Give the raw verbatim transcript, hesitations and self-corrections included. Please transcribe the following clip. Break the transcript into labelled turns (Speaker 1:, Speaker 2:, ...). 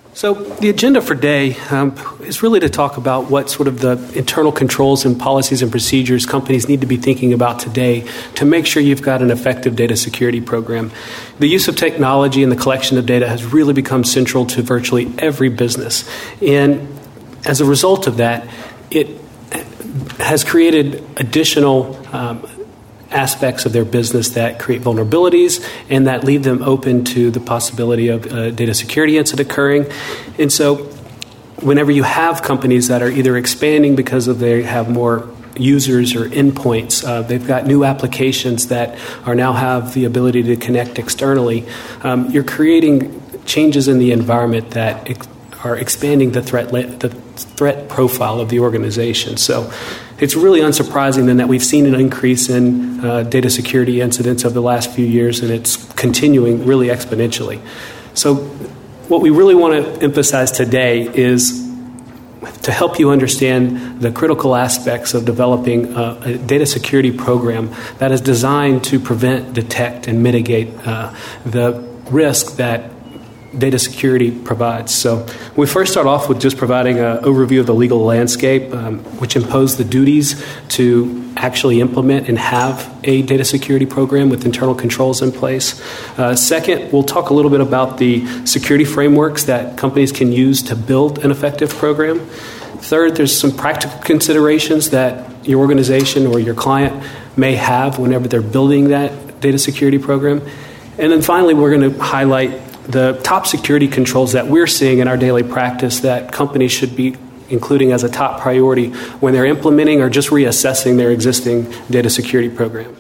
Speaker 1: So the agenda for today um, is really to talk about what sort of the internal controls and policies and procedures companies need to be thinking about today to make sure you've got an effective data security program. The use of technology and the collection of data has really become central to virtually every business. And as a result of that, it has created additional um, aspects of their business that create vulnerabilities and that leave them open to the possibility of a data security incident occurring. And so whenever you have companies that are either expanding because of they have more users or endpoints, uh, they've got new applications that are now have the ability to connect externally, um, you're creating changes in the environment that ex- are expanding the threat la- the threat profile of the organization. So it's really unsurprising then that we've seen an increase in uh, data security incidents over the last few years, and it's continuing really exponentially. So what we really want to emphasize today is to help you understand the critical aspects of developing a, a data security program that is designed to prevent, detect, and mitigate uh, the risk that data security provides. So we first start off with just providing an overview of the legal landscape, um, which impose the duties to actually implement and have a data security program with internal controls in place. Uh, second, we'll talk a little bit about the security frameworks that companies can use to build an effective program. Third, there's some practical considerations that your organization or your client may have whenever they're building that data security program. And then finally, we're going to highlight the top security controls that we're seeing in our daily practice that companies should be including as a top priority when they're implementing or just reassessing their existing data security program.